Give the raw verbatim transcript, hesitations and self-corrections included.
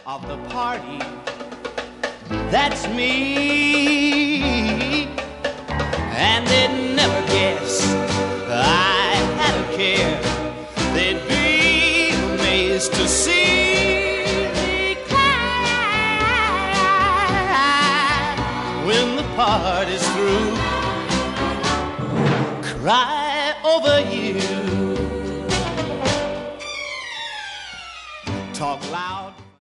of the party. That's me. And they'd never guess I had a care. They'd be amazed to see me cry when the party's through. Cry over you. Talk loud.